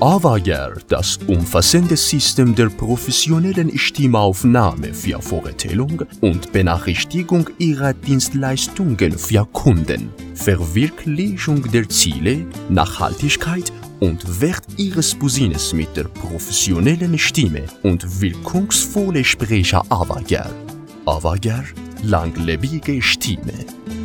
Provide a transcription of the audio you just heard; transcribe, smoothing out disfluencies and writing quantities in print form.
Avagar, das umfassende System der professionellen Stimmaufnahme für Vorstellung und Benachrichtigung ihrer Dienstleistungen für Kunden, Verwirklichung der Ziele, Nachhaltigkeit und Wert ihres Business mit der professionellen Stimme und wirkungsvolle Sprecher Avagar. Avagar, langlebige Stimme.